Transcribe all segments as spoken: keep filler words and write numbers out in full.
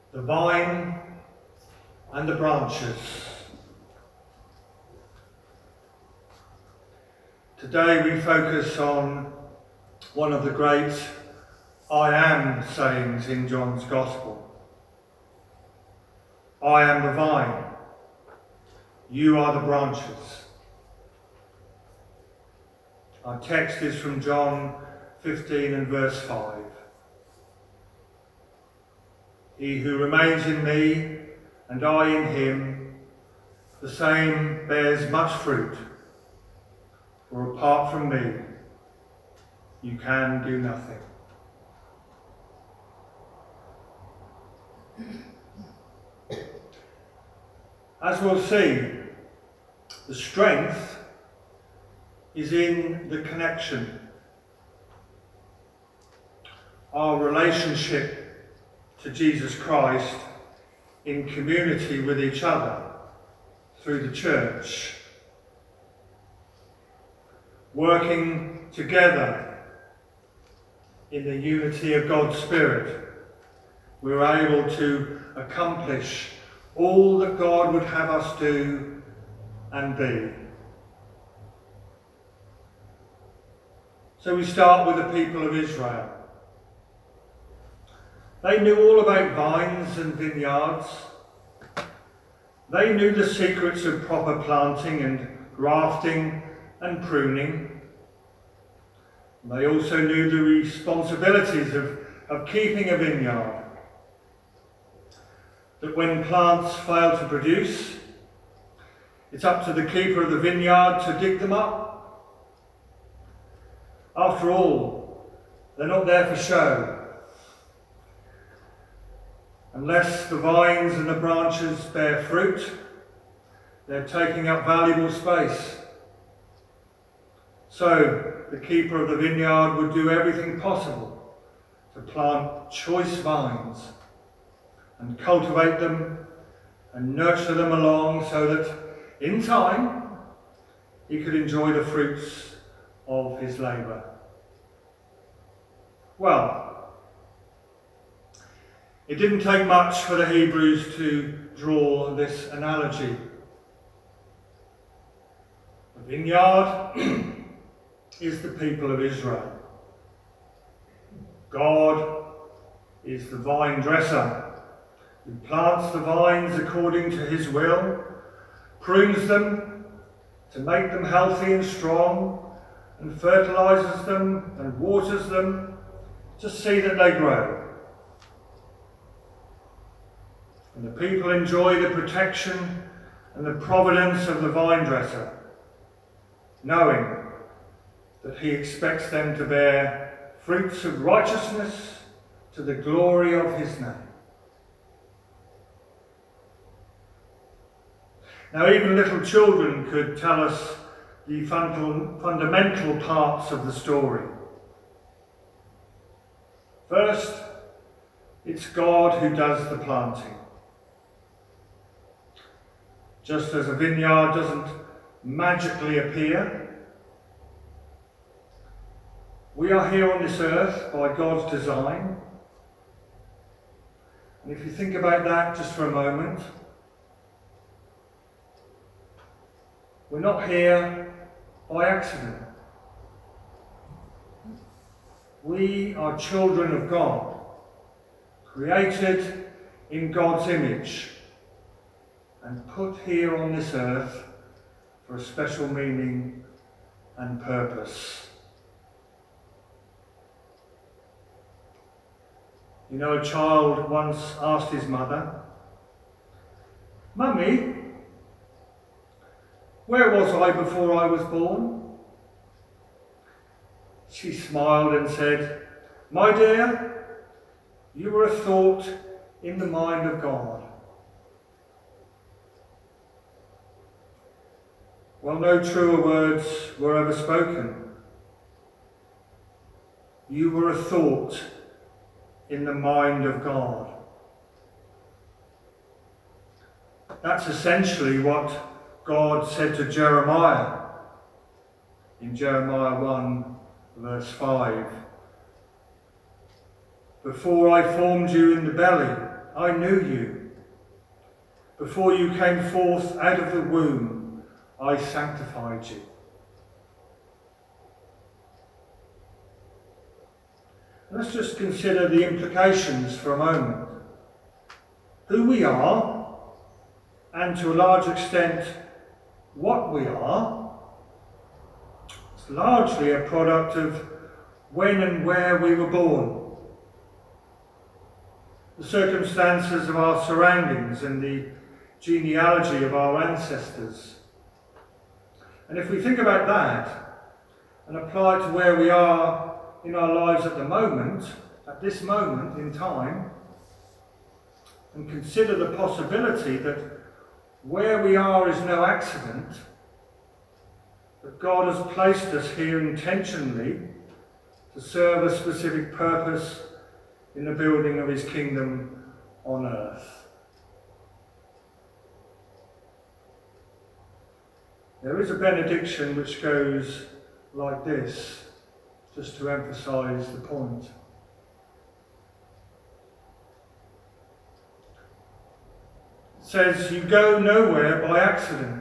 the vine and the branches. Today we focus on one of the great I am sayings in John's Gospel. I am the vine, you are the branches. Our text is from John fifteen and verse five. He who remains in me and I in him, the same bears much fruit, for apart from me you can do nothing. As we'll see, the strength is in the connection. Our relationship to Jesus Christ in community with each other through the church. Working together in the unity of God's Spirit, we're able to accomplish all that God would have us do and be. So we start with the people of Israel. They knew all about vines and vineyards. They knew the secrets of proper planting and grafting and pruning. They also knew the responsibilities of, of keeping a vineyard. That when plants fail to produce, it's up to the keeper of the vineyard to dig them up. After all, they're not there for show. Unless the vines and the branches bear fruit, they're taking up valuable space. So the keeper of the vineyard would do everything possible to plant choice vines and cultivate them and nurture them along so that in time he could enjoy the fruits of his labour. Well, it didn't take much for the Hebrews to draw this analogy. The vineyard is the people of Israel. God is the vine dresser who plants the vines according to his will, prunes them to make them healthy and strong, and fertilizes them and waters them to see that they grow. And the people enjoy the protection and the providence of the vine dresser, knowing that he expects them to bear fruits of righteousness to the glory of his name. Now, even little children could tell us the fundamental parts of the story. First, it's God who does the planting. Just as a vineyard doesn't magically appear, we are here on this earth by God's design. And if you think about that just for a moment, we're not here by accident. We are children of God, created in God's image, and put here on this earth for a special meaning and purpose. You know, a child once asked his mother, "Mummy, where was I before I was born?" She smiled and said, "My dear, you were a thought in the mind of God." Well, no truer words were ever spoken. You were a thought in the mind of God. That's essentially what God said to Jeremiah in Jeremiah one, verse five. Before I formed you in the belly, I knew you. Before you came forth out of the womb, I sanctified you. Let's just consider the implications for a moment. Who we are, and to a large extent, what we are, is largely a product of when and where we were born. The circumstances of our surroundings and the genealogy of our ancestors. And if we think about that and apply it to where we are in our lives at the moment, at this moment in time, and consider the possibility that where we are is no accident, that God has placed us here intentionally to serve a specific purpose in the building of his kingdom on earth. There is a benediction which goes like this, just to emphasize the point. It says, you go nowhere by accident.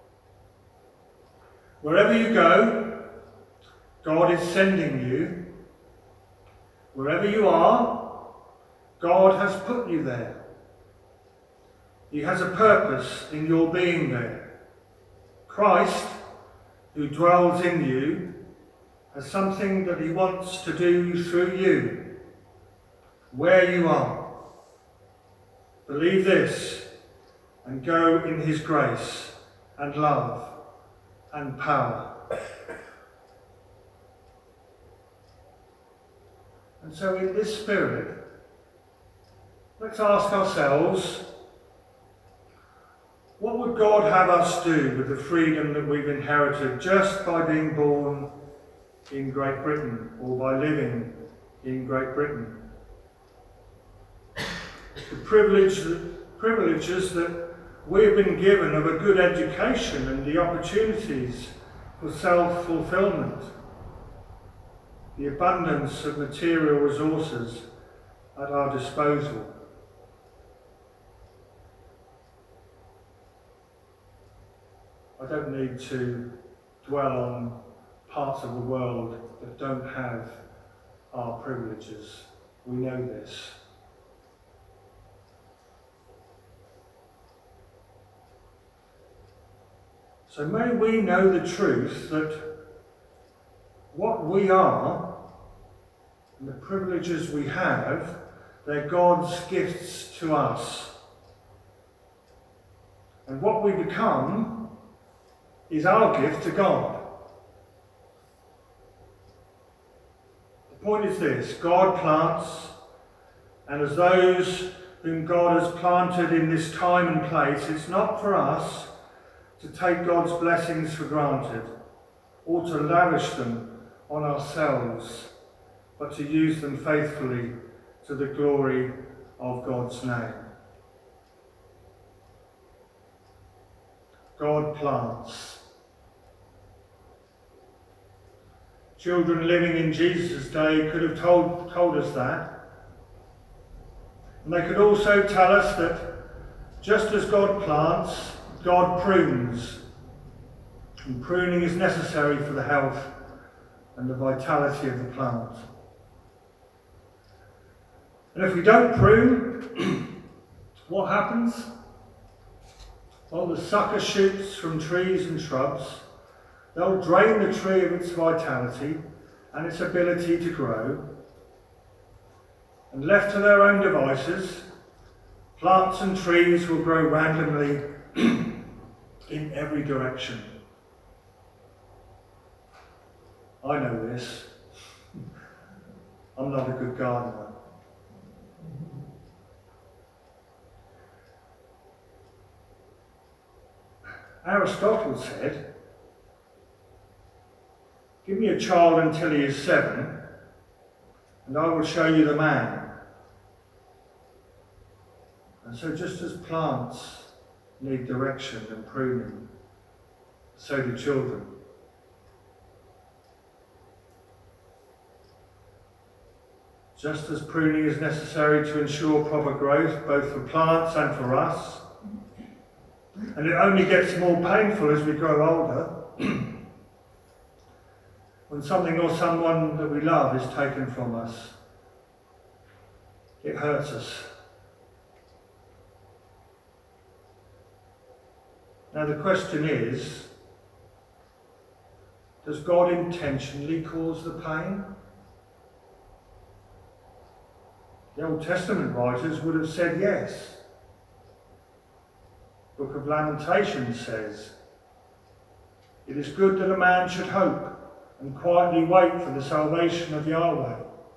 Wherever you go, God is sending you. Wherever you are, God has put you there. He has a purpose in your being there. Christ, who dwells in you, has something that he wants to do through you, where you are. Believe this and go in his grace and love and power. And so in this spirit, let's ask ourselves, what would God have us do with the freedom that we've inherited just by being born in Great Britain or by living in Great Britain? The privilege, privileges that we've been given of a good education and the opportunities for self-fulfillment, the abundance of material resources at our disposal. I don't need to dwell on parts of the world that don't have our privileges. We know this. So may we know the truth that what we are and the privileges we have, they're God's gifts to us. And what we become is our gift to God. The point is this: God plants, and as those whom God has planted in this time and place, it's not for us to take God's blessings for granted or to lavish them on ourselves, but to use them faithfully to the glory of God's name. God plants. Children living in Jesus' day could have told, told us that. And they could also tell us that just as God plants, God prunes. And pruning is necessary for the health and the vitality of the plant. And if we don't prune, what happens? Well, the sucker shoots from trees and shrubs. They'll drain the tree of its vitality and its ability to grow. And left to their own devices, plants and trees will grow randomly in every direction. I know this. I'm not a good gardener. Aristotle said, give me a child until he is seven, and I will show you the man. And so just as plants need direction and pruning, so do children. just as pruning is necessary to ensure proper growth, both for plants and for us. And it only gets more painful as we grow older, when something or someone that we love is taken from us. It hurts us. Now the question is, does God intentionally cause the pain? The Old Testament writers would have said yes. The Book of Lamentations says, "It is good that a man should hope and quietly wait for the salvation of Yahweh.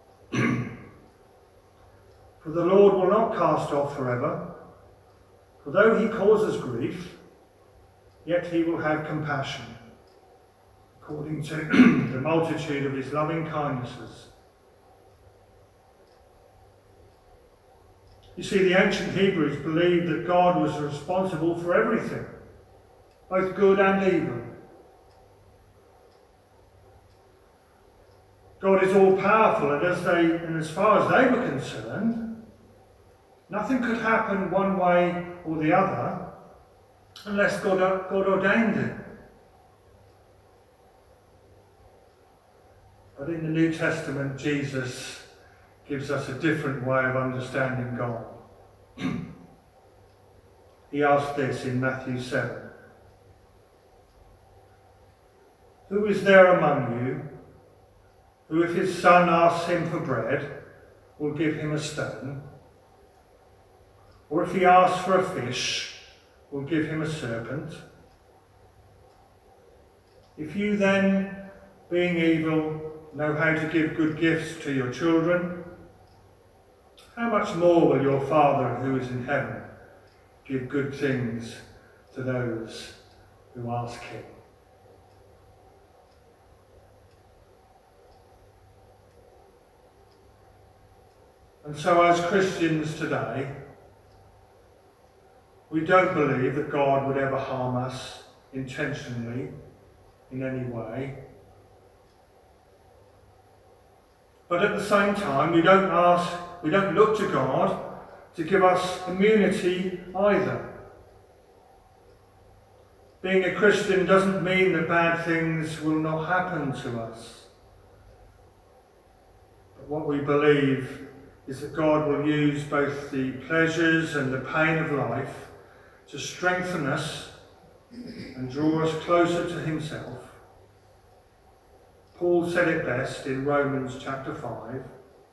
For the Lord will not cast off forever, for though he causes grief, yet he will have compassion, according to the multitude of his loving kindnesses." You see, the ancient Hebrews believed that God was responsible for everything, both good and evil. God is all-powerful, and as they, and as far as they were concerned, nothing could happen one way or the other unless God, God ordained it. But in the New Testament, Jesus gives us a different way of understanding God. He asked this in Matthew seven. "Who is there among you who, if his son asks him for bread, will give him a stone? Or if he asks for a fish, will give him a serpent? If you then, being evil, know how to give good gifts to your children, how much more will your Father who is in heaven give good things to those who ask him?" And so as Christians today, we don't believe that God would ever harm us intentionally in any way. But at the same time, we don't ask, we don't look to God to give us immunity either. Being a Christian doesn't mean that bad things will not happen to us. But what we believe is that God will use both the pleasures and the pain of life to strengthen us and draw us closer to himself. Paul said it best in Romans chapter five.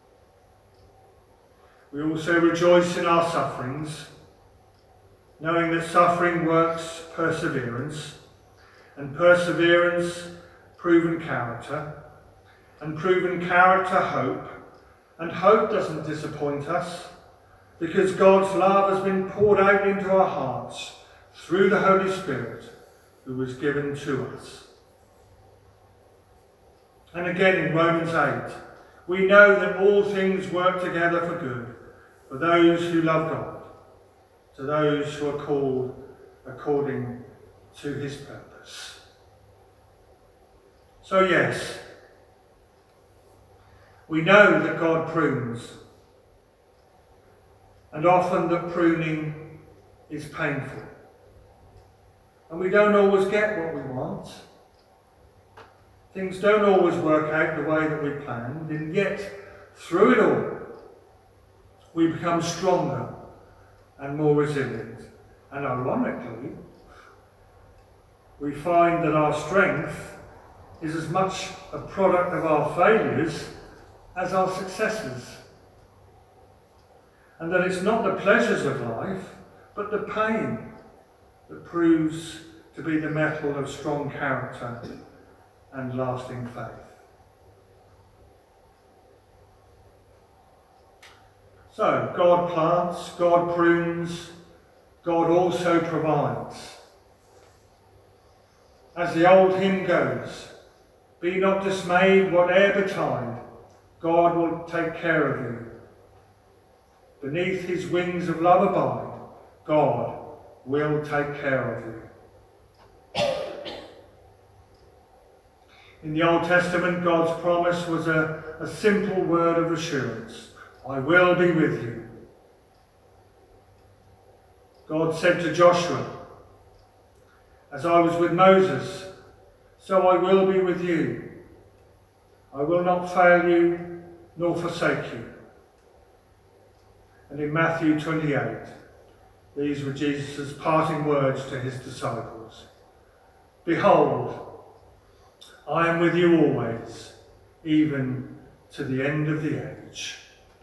"We also rejoice in our sufferings, knowing that suffering works perseverance, and perseverance proven character, and proven character hope, and hope doesn't disappoint us, because God's love has been poured out into our hearts through the Holy Spirit who was given to us." And again in Romans eight, "We know that all things work together for good, for those who love God, to those who are called according to his purpose." So yes, we know that God prunes, and often that pruning is painful. And we don't always get what we want. Things don't always work out the way that we planned, and yet through it all, we become stronger and more resilient. And ironically, we find that our strength is as much a product of our failures as our successes. And that it's not the pleasures of life, but the pain that proves to be the metal of strong character and lasting faith. So, God plants, God prunes, God also provides. As the old hymn goes, "Be not dismayed, whate'er betide, God will take care of you. Beneath his wings of love abide, God will take care of you." In the Old Testament, God's promise was a, a simple word of assurance. I will be with you. God said to Joshua, as I was with Moses, so I will be with you. I will not fail you nor forsake you. And in Matthew twenty-eight, these were Jesus' parting words to his disciples. Behold, I am with you always, even to the end of the age.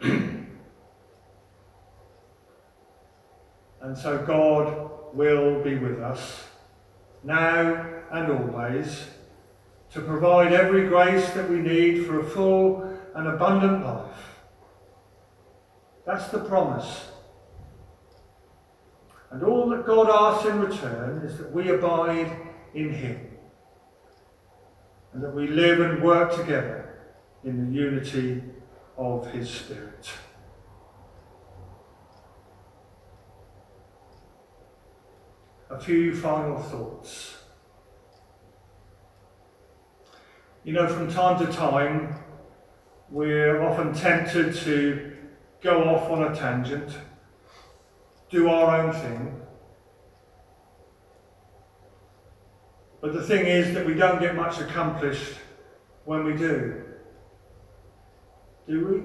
And so God will be with us, now and always, to provide every grace that we need for a full and abundant life. That's the promise. And all that God asks in return is that we abide in him, and that we live and work together in the unity of his Spirit. A few final thoughts. You know, from time to time, we're often tempted to go off on a tangent, do our own thing. But the thing is that we don't get much accomplished when we do. Do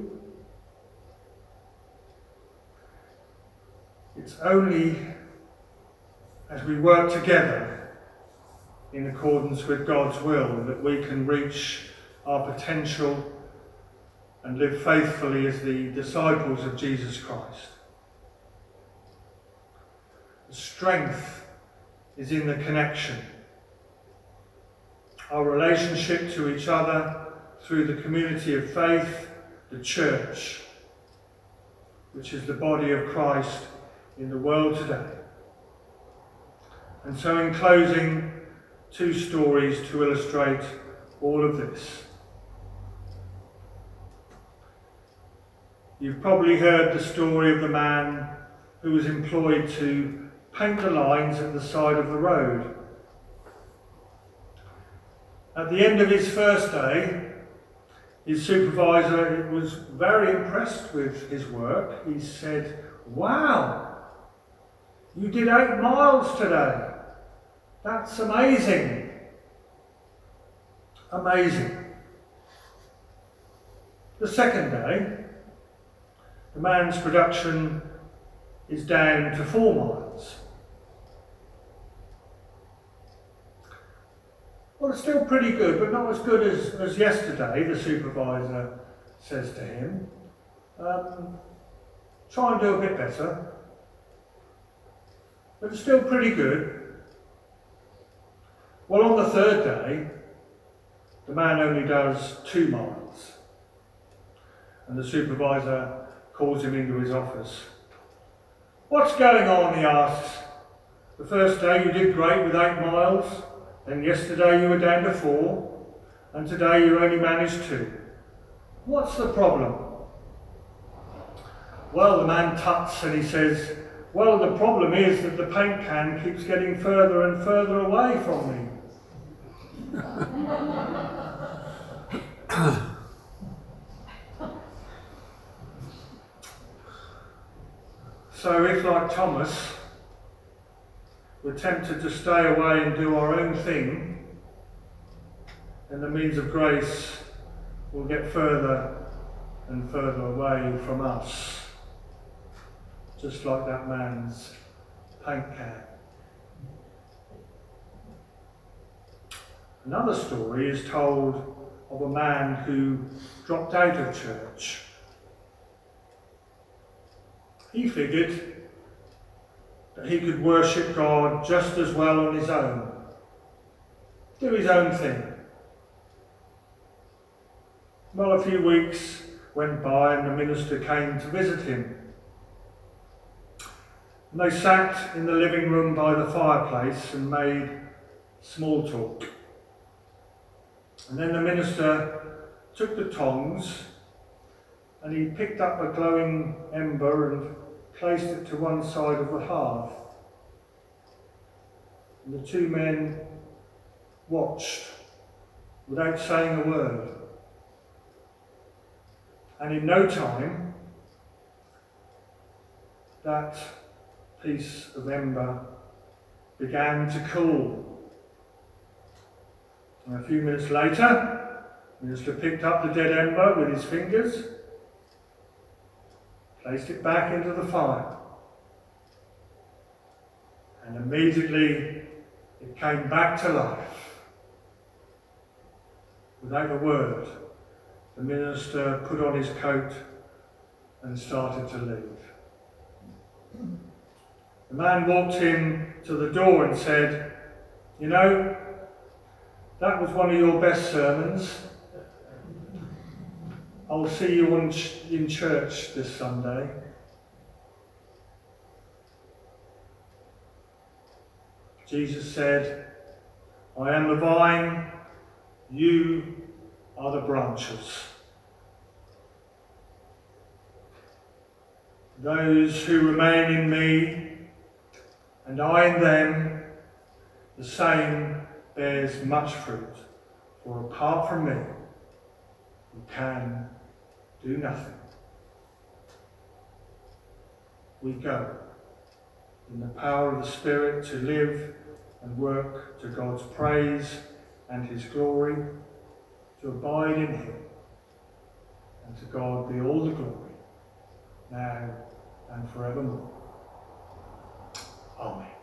we? It's only as we work together in accordance with God's will that we can reach our potential and live faithfully as the disciples of Jesus Christ. The strength is in the connection. Our relationship to each other through the community of faith, the church, which is the body of Christ in the world today. And so in closing, two stories to illustrate all of this. You've probably heard the story of the man who was employed to paint the lines at the side of the road. At the end of his first day, his supervisor was very impressed with his work. He said, "Wow, you did eight miles today. That's amazing." Amazing. The second day, the man's production is down to four miles. Well, it's still pretty good, but not as good as, as yesterday, the supervisor says to him. Um, try and do a bit better. But it's still pretty good. Well, on the third day, the man only does two miles. And the supervisor calls him into his office. "What's going on?" he asks. "The first day you did great with eight miles. Then yesterday you were down to four, and today you only managed two. What's the problem?" Well, the man tuts and he says, "Well, the problem is that the paint can keeps getting further and further away from me." So if, like Thomas, we're tempted to stay away and do our own thing, then the means of grace will get further and further away from us, just like that man's paint can. Another story is told of a man who dropped out of church. He figured that he could worship God just as well on his own, do his own thing. Well, a few weeks went by and the minister came to visit him. And they sat in the living room by the fireplace and made small talk. And then the minister took the tongs and he picked up a glowing ember and placed it to one side of the hearth. And the two men watched without saying a word. And in no time, that piece of ember began to cool. And a few minutes later, the minister picked up the dead ember with his fingers, placed it back into the fire, and immediately it came back to life. Without a word, the minister put on his coat and started to leave. The man walked him to the door and said, "You know, that was one of your best sermons. I'll see you on ch- in church this Sunday." Jesus said, "I am the vine, you are the branches. Those who remain in me and I in them, the same bears much fruit, for apart from me, you can do nothing." We go in the power of the Spirit to live and work to God's praise and his glory, to abide in him, and to God be all the glory, now and forevermore. Amen.